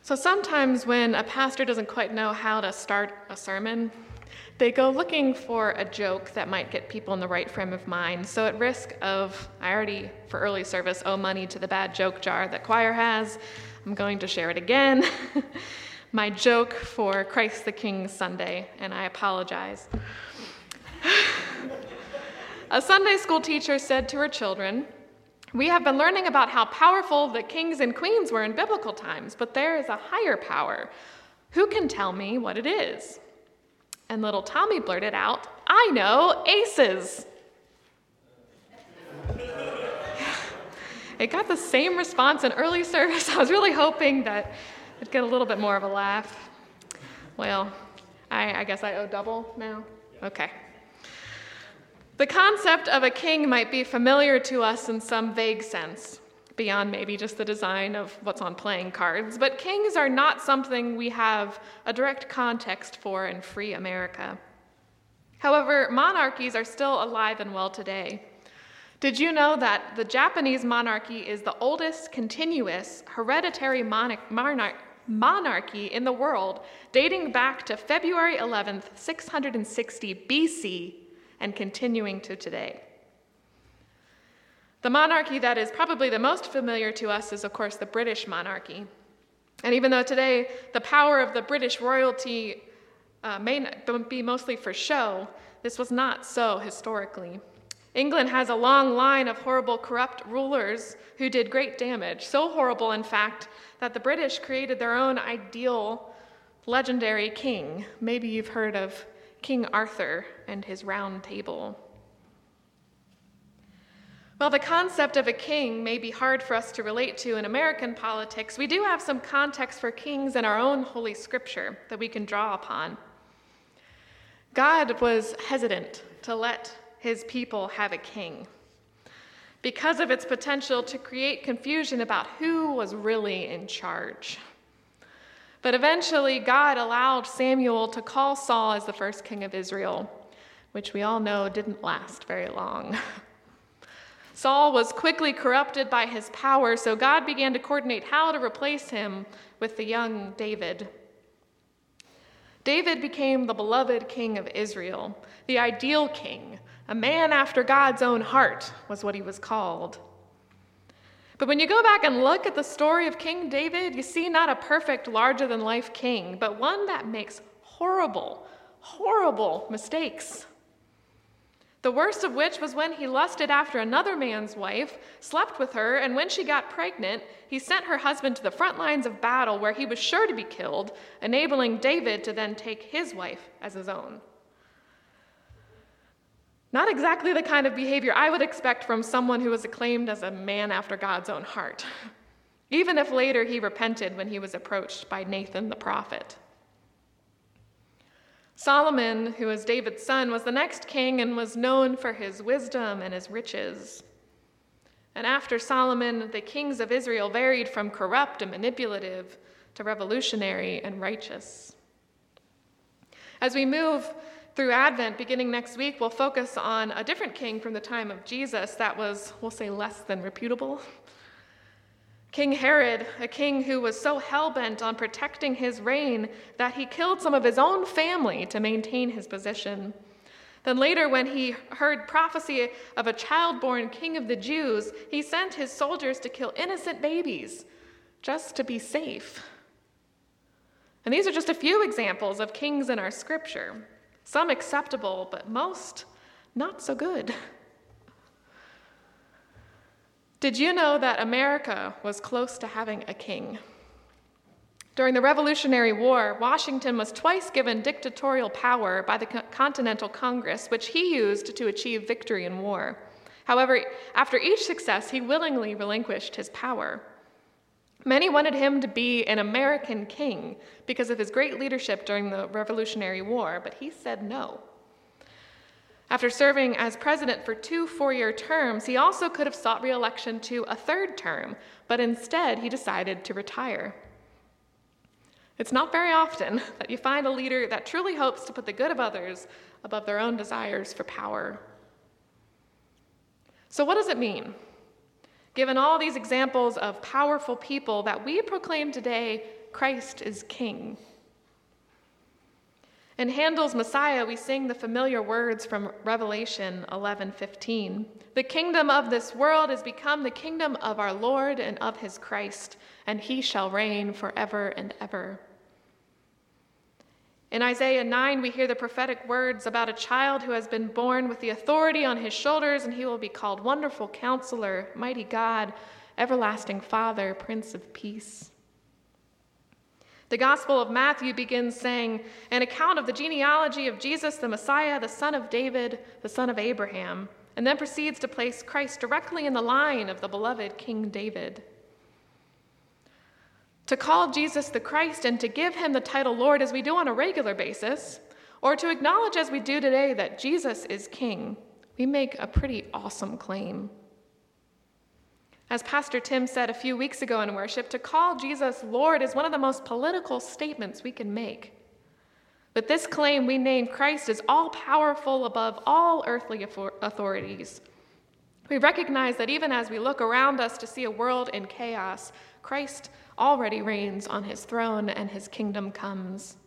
So sometimes when a pastor doesn't quite know how to start a sermon, they go looking for a joke that might get people in the right frame of mind. So at risk of, I already, for early service, owe money to the bad joke jar that choir has, I'm going to share it again. My joke for Christ the King Sunday, and I apologize. A Sunday school teacher said to her children, "We have been learning about how powerful the kings and queens were in biblical times, but there is a higher power. Who can tell me what it is?" And little Tommy blurted out, "I know, aces." It got the same response in early service. I was really hoping that it'd get a little bit more of a laugh. Well, I guess I owe double now? Okay. The concept of a king might be familiar to us in some vague sense, beyond maybe just the design of what's on playing cards, but kings are not something we have a direct context for in free America. However, monarchies are still alive and well today. Did you know that the Japanese monarchy is the oldest continuous hereditary monarchy in the world, dating back to February 11th, 660 BC, and continuing to today? The monarchy that is probably the most familiar to us is, of course, the British monarchy. And even though today the power of the British royalty may be mostly for show, this was not so historically. England has a long line of horrible, corrupt rulers who did great damage, so horrible, in fact, that the British created their own ideal, legendary king. Maybe you've heard of King Arthur and his round table. While the concept of a king may be hard for us to relate to in American politics, we do have some context for kings in our own Holy Scripture that we can draw upon. God was hesitant to let his people have a king because of its potential to create confusion about who was really in charge. But eventually, God allowed Samuel to call Saul as the first king of Israel, which we all know didn't last very long. Saul was quickly corrupted by his power, so God began to coordinate how to replace him with the young David. David became the beloved king of Israel, the ideal king. A man after God's own heart was what he was called. But when you go back and look at the story of King David, you see not a perfect, larger-than-life king, but one that makes horrible, horrible mistakes. The worst of which was when he lusted after another man's wife, slept with her, and when she got pregnant, he sent her husband to the front lines of battle where he was sure to be killed, enabling David to then take his wife as his own. Not exactly the kind of behavior I would expect from someone who was acclaimed as a man after God's own heart, even if later he repented when he was approached by Nathan the prophet. Solomon, who was David's son, was the next king and was known for his wisdom and his riches. And after Solomon, the kings of Israel varied from corrupt and manipulative to revolutionary and righteous. As we move through Advent, beginning next week, we'll focus on a different king from the time of Jesus that was, we'll say, less than reputable. King Herod, a king who was so hell-bent on protecting his reign that he killed some of his own family to maintain his position. Then later, when he heard prophecy of a child-born king of the Jews, he sent his soldiers to kill innocent babies just to be safe. And these are just a few examples of kings in our scripture. Some acceptable, but most not so good. Did you know that America was close to having a king? During the Revolutionary War, Washington was twice given dictatorial power by the Continental Congress, which he used to achieve victory in war. However, after each success, he willingly relinquished his power. Many wanted him to be an American king because of his great leadership during the Revolutionary War, but he said no. After serving as president for 2 four-year terms, he also could have sought re-election to a 3rd term, but instead he decided to retire. It's not very often that you find a leader that truly hopes to put the good of others above their own desires for power. So what does it mean? Given all these examples of powerful people that we proclaim today Christ is King. In Handel's Messiah, we sing the familiar words from Revelation 11:15. The kingdom of this world is become the kingdom of our Lord and of his Christ, and he shall reign forever and ever. In Isaiah 9, we hear the prophetic words about a child who has been born with the authority on his shoulders, and he will be called Wonderful Counselor, Mighty God, Everlasting Father, Prince of Peace. The Gospel of Matthew begins saying, an account of the genealogy of Jesus, the Messiah, the son of David, the son of Abraham, and then proceeds to place Christ directly in the line of the beloved King David. To call Jesus the Christ and to give him the title Lord as we do on a regular basis, or to acknowledge as we do today that Jesus is King, we make a pretty awesome claim. As Pastor Tim said a few weeks ago in worship, to call Jesus Lord is one of the most political statements we can make. With this claim, we name Christ as all-powerful above all earthly authorities. We recognize that even as we look around us to see a world in chaos, Christ already reigns on his throne and his kingdom comes.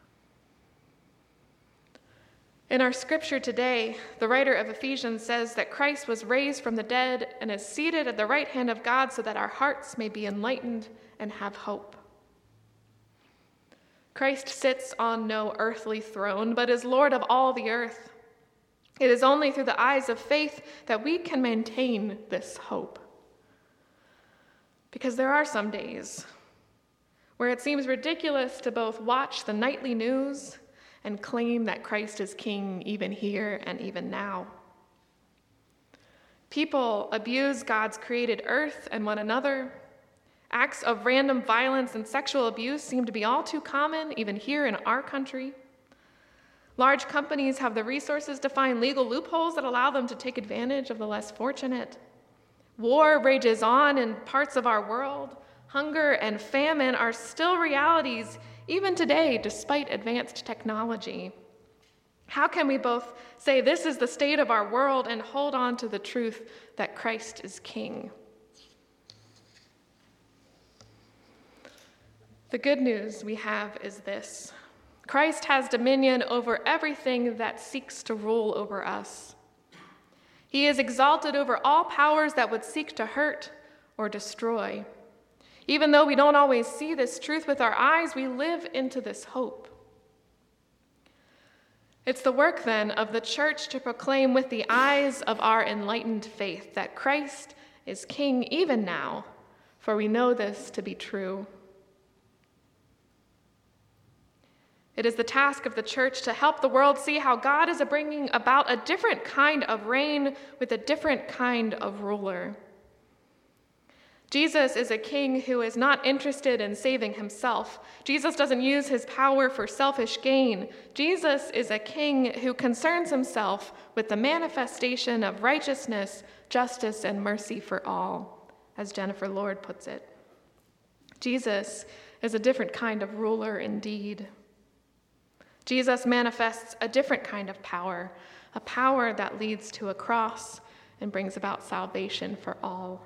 In our scripture today, the writer of Ephesians says that Christ was raised from the dead and is seated at the right hand of God so that our hearts may be enlightened and have hope. Christ sits on no earthly throne, but is Lord of all the earth. It is only through the eyes of faith that we can maintain this hope. Because there are some days where it seems ridiculous to both watch the nightly news and claim that Christ is King even here and even now. People abuse God's created earth and one another. Acts of random violence and sexual abuse seem to be all too common, even here in our country. Large companies have the resources to find legal loopholes that allow them to take advantage of the less fortunate. War rages on in parts of our world. Hunger and famine are still realities even today, despite advanced technology. How can we both say this is the state of our world and hold on to the truth that Christ is King? The good news we have is this: Christ has dominion over everything that seeks to rule over us. He is exalted over all powers that would seek to hurt or destroy. Even though we don't always see this truth with our eyes, we live into this hope. It's the work, then, of the church to proclaim with the eyes of our enlightened faith that Christ is King even now, for we know this to be true. It is the task of the church to help the world see how God is bringing about a different kind of reign with a different kind of ruler. Jesus is a king who is not interested in saving himself. Jesus doesn't use his power for selfish gain. Jesus is a king who concerns himself with the manifestation of righteousness, justice, and mercy for all, as Jennifer Lord puts it. Jesus is a different kind of ruler indeed. Jesus manifests a different kind of power, a power that leads to a cross and brings about salvation for all.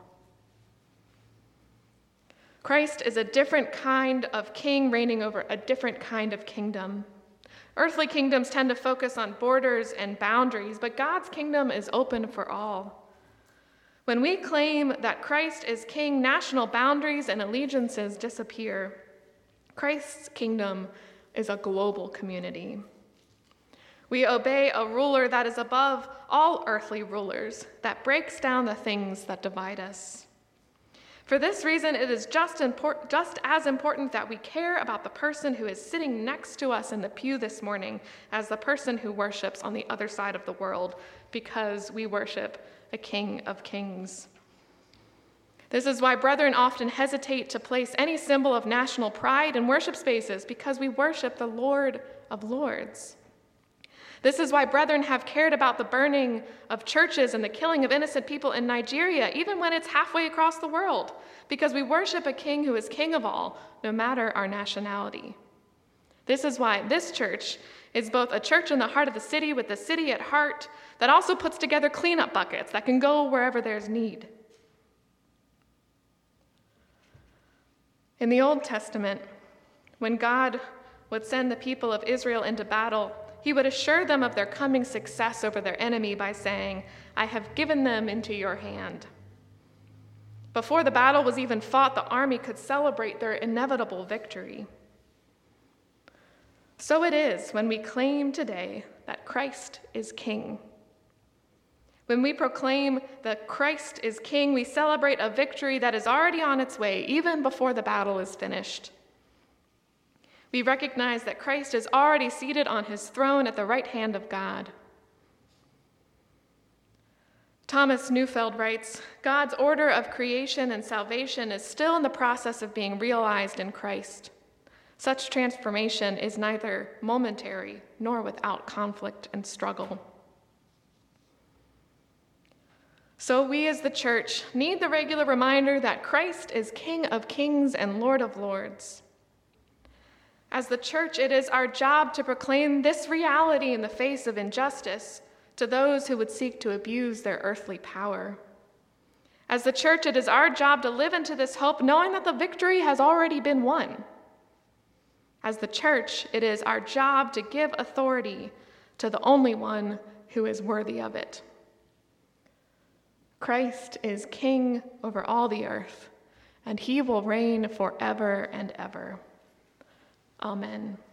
Christ is a different kind of king reigning over a different kind of kingdom. Earthly kingdoms tend to focus on borders and boundaries, but God's kingdom is open for all. When we claim that Christ is king, national boundaries and allegiances disappear. Christ's kingdom is a global community. We obey a ruler that is above all earthly rulers, that breaks down the things that divide us. For this reason, it is just as important that we care about the person who is sitting next to us in the pew this morning as the person who worships on the other side of the world, because we worship a King of Kings. This is why brethren often hesitate to place any symbol of national pride in worship spaces, because we worship the Lord of Lords. This is why brethren have cared about the burning of churches and the killing of innocent people in Nigeria, even when it's halfway across the world, because we worship a king who is king of all, no matter our nationality. This is why this church is both a church in the heart of the city with the city at heart that also puts together cleanup buckets that can go wherever there's need. In the Old Testament, When God would send the people of Israel into battle, he would assure them of their coming success over their enemy by saying, "I have given them into your hand." Before the battle was even fought, the army could celebrate their inevitable victory. So it is when we claim today that Christ is King. When we proclaim that Christ is King, we celebrate a victory that is already on its way, even before the battle is finished. We recognize that Christ is already seated on his throne at the right hand of God. Thomas Neufeld writes, "God's order of creation and salvation is still in the process of being realized in Christ. Such transformation is neither momentary nor without conflict and struggle." So we as the church need the regular reminder that Christ is King of Kings and Lord of Lords. As the church, it is our job to proclaim this reality in the face of injustice to those who would seek to abuse their earthly power. As the church, it is our job to live into this hope, knowing that the victory has already been won. As the church, it is our job to give authority to the only one who is worthy of it. Christ is King over all the earth, and he will reign forever and ever. Amen.